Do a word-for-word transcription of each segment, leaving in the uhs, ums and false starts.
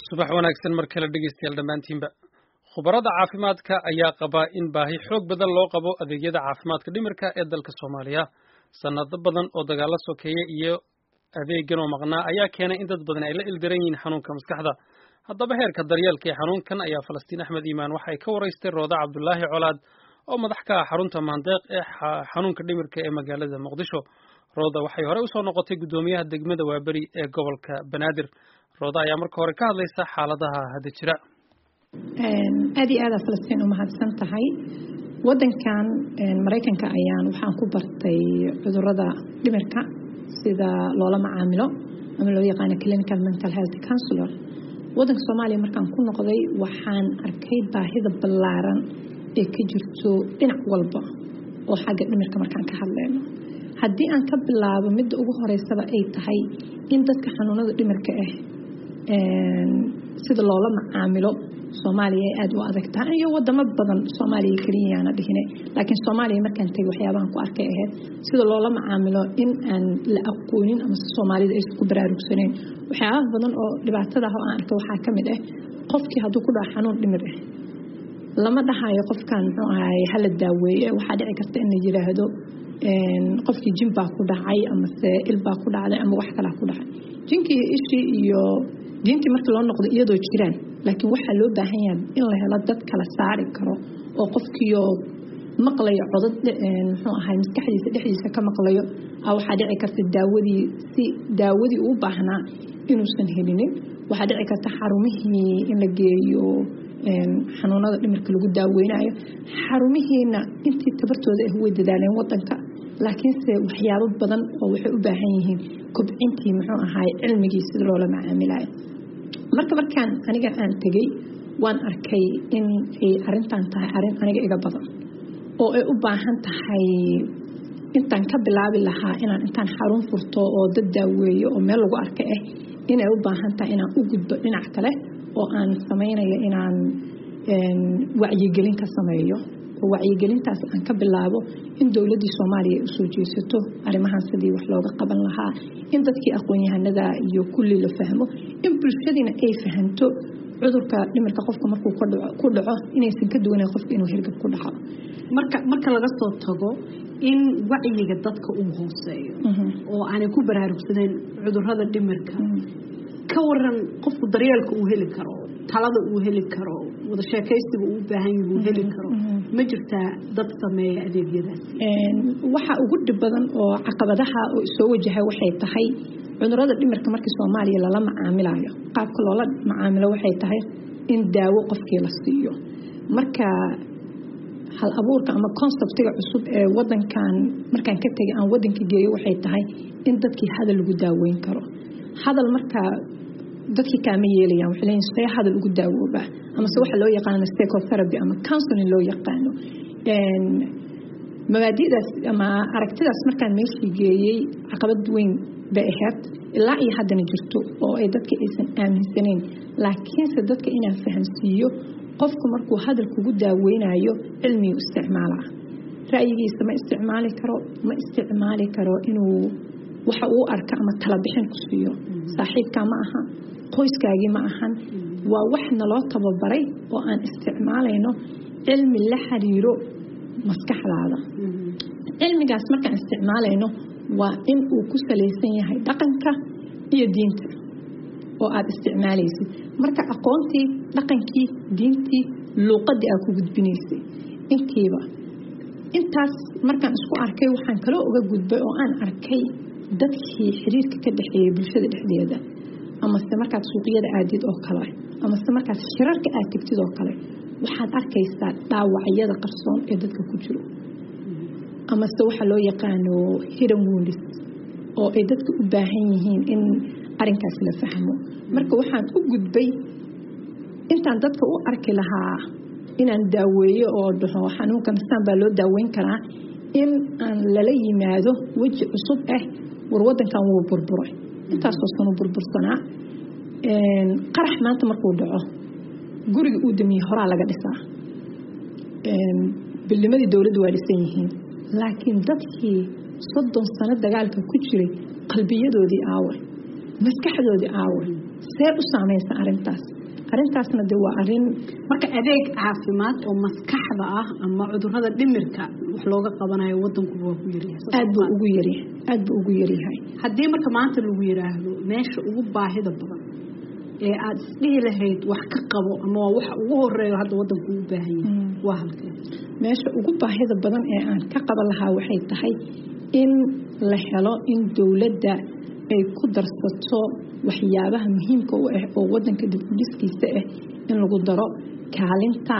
subax wanaagsan mar kale dhegeystayaal dhammaantiinba khubarada caafimaadka ayaa qaba in baahi xoog badan loo qabo adeegyada caafimaadka dhimirka ee dalka Soomaaliya sanado badan oo dagaalo sokeeye iyo adeeggan oo maqnaa ayaa keenay in dad badan ay la ildaran yihiin xanuunka maskaxda haddaba heerka daryeelka ee xanuunkan ayaa Falastiin Axmed Iimaan waxay ka wareystay Rooda Cabdullaahi Colaad oo madax ka ah xarunta Maandeeq ee xanuunka dhimirka ee magaalada Muqdisho Rooda waxay hore u soo noqotay gudoomiyaha degmada Waaberi ee gobolka Banaadir Rooda ayaa marka hore ka hadlaysa xaaladaha hadda jira aad iyo aad Falastiin u mahadsan tahay wadankan Mareykanka ayaan waxaan ku bartay cudurrada dhimirka sida loola macaamilo ama loo yaqaan clinical mental health counselor wadanka Soomaaliya markaan ku noqday waxaan arkay baahida ballaaran ee ka jirto dhinac walba oo xagga dhimirka markaan ka hadlayno haddii aan ka bilaabo midda ugu horeysaba ay tahay in dadka xanuunada dhimirka ah sida loola macaamilo Soomaaliya aad u adag tahay iyo wadamo badan Soomaaliya kaliya aan dhigine laakiin Soomaaliya markaan tagay waxyaabahan ku arkay ahayd sida loola macaamilo in aan la aqoonin ama Soomaalida ay isku baraarugsaneen waxyaabaha badan oo dhibaatada ah oo aan arkay waxa kamid ah qofkii hadduu ku dhaco xanuun dhimir ah lama dhahayo qofkan muxuu ahaay hala daaweeyo waxa dhici karta in la yiraahdo een qofkii jin baa ku dhacay ama se il baa ku dhacday ama wax kale ku dhacay jinkii ishii iyo dintii markii loo noqdo iyadoo jiraan laakiin waxa loo baahan yahay in la helo dad kala saari karo oo qofkii maqlayo codad muxuu ahaay maskaxdiisa dhexdiisa ka maqlayo waxa dhici karta daawadii si daawadii u baahnaa inuusan helinin waxa dhici karta xarumihii in la geeyo xanuunada dhimirka lagu daaweynayo xarumihiina intii tabartooda ah way dadaaleen wadanka laakiin se waxyaabo badan oo waxay u baahan yihiin kobcintii muxuu ahaay cilmigii sida loola macaamilayo marka markaan aniga aan tagay waan arkay in ay arintan tahay arin aniga iga badan oo ay u baahan tahay intaan ka bilaabi lahaa inaan intaan xarun furto oo dad daaweeyo oo meel lagu arkay ah inay u baahan tahay inaan u gudbo dhinac kale oo aan sameynayo inaan wacyigelin ka sameeyo oo wacyigelintaas aan ka bilaabo in dawladda Soomaaliya u soo jeesato arimahan sidii wax looga qaban lahaa in dadkii aqoon-yahanada iyo kulli la fahmo in bulshadina ay fahanto cudurka dhimirka qofka markuu ku dhaco inaysan ka duwanay qofka inuu hirgab ku dhaco marka marka laga soo tago in wacyiga dadka uu hooseeyo oo aanay ku baraarugsaneen cudurrada dhimirka ka waran qofku daryeelka uu heli karo talada uu heli karo wada sheekaysiga uu baahan yahay uu heli karo ma jirta dad sameeya adeegyadaas een waxa ugu dhib badan oo caqabadaha oo soo wajahay waxay tahay cudurrada dhimirka markii Soomaaliya lala macaamilayo qaabka loola macaamilo waxay tahay in daawo qofkii la siiyo marka hal abuurka ama conceptiga cusub ee wadankan markaan ka tagay aan wadanka geeyo waxay tahay in dadkii hadal lagu daaweyn karo hadal marka dadkii kaama yeelayaan waxa leeyahay say hadal ugu daawooba ama se waxa loo yaqaan psychotherapy ama counseling loo yaqaano een mabaadi'daas ama aragtidaas markaan meeshii geeyay caqabad weyn bay ahayd ilaa iyo haddana jirto oo ay dadka aysan aaminsaneen laakiin se dadka inaan fahansiiyo qofku markuu hadal kugu daaweynayo cilmi u isticmaala ra'yigiisa ma isticmaali karo ma isticmaali karo inuu waxa uu arka ama tala bixin ku siiyo saaxiibka ma aha qoyskaagi ma ahan waa wax naloo tababaray oo aan isticmaalayno cilmi la xiriiro maskaxdaada cilmigaas markaan isticmaalayno waa in uu ku saleysan yahay dhaqanka iyo diinta oo aad isticmaalaysid marka aqoontii dhaqankii diintii luqadii aad ku gudbinaysay intiiba intaas markaan isku arkay waxaan kala uga gudbay oo aan arkay dadkii xiriirka ka dhaxeeyay bulshada dhexdeeda ama se markaad suuqyada aadid oo kale ama se markaad shirarka aad tagtid oo kale waxaad arkaysaa dhaawacyada qarsoon ee dadka ku jiro ama se waxa loo yaqaano hidden wounds oo ay dadka u baahan yihiin in arinkaas la fahmo marka waxaan u gudbay intaan dadka u arki lahaa inaan daaweeyo oo dhaho xanuunkan saan baa loo daaweyn karaa in aan lala yimaado waji cusub ah war wadankan wuu burburay intaasoo sano burbursanaa een qarax maanta markuu dhaco guriga uu damiye horaa laga dhisaa een billimadii dawladdu waa dhisan yihiin laakiin dadkii soddon sano dagaalka ku jiray qalbiyadoodii aawe maskaxdoodii aawe see u saamaysa arintaas arintaasna de waa arin marka adeeg caafimaad oo maskaxda ah ama cudurrada dhimirka wax looga qabanayo wadanku waa ku yaryahay aad buu ugu yaryahay aad buu ugu yaryahay haddii marka maanta lagu yiraahdo meesha ugu baahida badan ee aad isdhihi lahayd wax ka qabo ama waa waxa ugu horeeyo hadda wadanku u baahan yahay waa halkee meesha ugu baahida badan ee aan ka qaban lahaa waxay tahay in la helo in dawladda ay ku darsato waxyaabaha muhiimka u ah oo wadanka dib u dhiskiisa ah in lagu daro kaalinta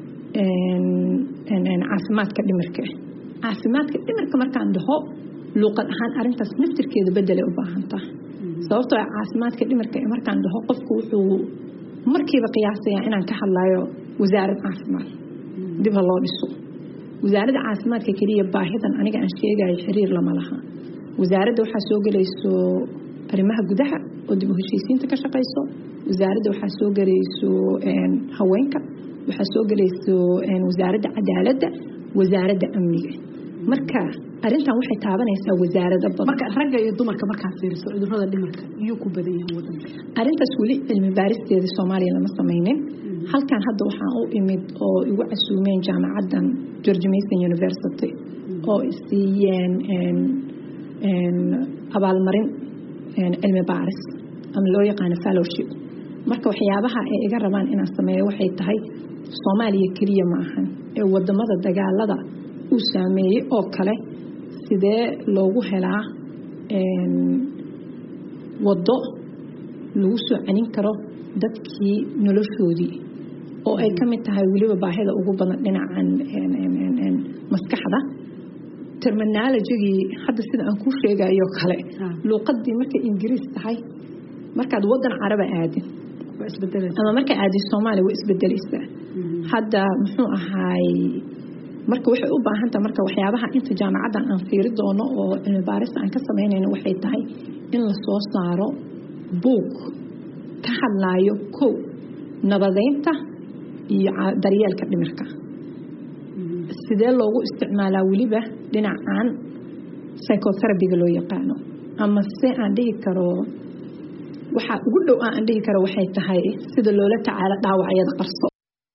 caafimaadka dhimirka caafimaadka dhimirka markaan dhaho luuqad ahaan arintaas naftirkeeda bedelay u baahan tahay sababtoo ah caafimaadka dhimirka markaan dhaho qofku wuxuu markiiba qiyaasayaa inaan ka hadlayo wasaarad caafimaad dib ha loo dhiso wasaaradda caafimaadka keliya baahidan aniga aan sheegayo xiriir lama laha wasaaradda waxaa soo gelayso arrimaha gudaha oo dib u heshiisiinta ka shaqayso wasaaradda waxaa soo gelayso haweenka waxaa soo gelayso wasaaradda cadaaladda wasaaradda amniga marka arintan waxay taabanaysaa wasaarada badan marka ragga iyo dumarka markaa fiiriso cudurrada dhimirka iyo ku badan yahay wadanka arintaas weli cilmi baaristeeda Soomaaliya lama sameeynin halkan hadda waxaan u imid oo igu casuumeen jaamacadan George Mason University oo siiyeen en en abaalmarin en cilmi baaris ama loo yaqaan fellowship marka waxyaabaha ay iga rabaan inaan sameeyo waxay tahay Soomaaliya kaliya ma ahan ee wadamada dagaalada uu saameeyay oo kale sidee loogu helaa een wado lagu soo celin karo dadkii noloshoodii oo ay ka mid tahay waliba baahida ugu badan dhinacan een een een maskaxda terminology hadda sida aan ku sheegayo kale luqadii marka Ingiriis tahay markaad wadan Carab aadin waa isbedelaysaa ama marka aad Soomaali waa isbedelaysaa hadda muxuu ahaay marka waxay u baahan tahay marka waxyaabaha inta jaamacadan aan fiiri doono oo cilmi baaris aan ka sameynayno waxay tahay in la soo saaro book ka hadlayo ko nabadeynta iyo daryeelka dhimirka sidee loogu isticmaalaa waliba dhinacan psychotherapy loo yaqaano ama si aan dhihi karo waxa ugu dhow aan dhihi karo waxay tahay sida loola tacaalo dhaawacyada qarso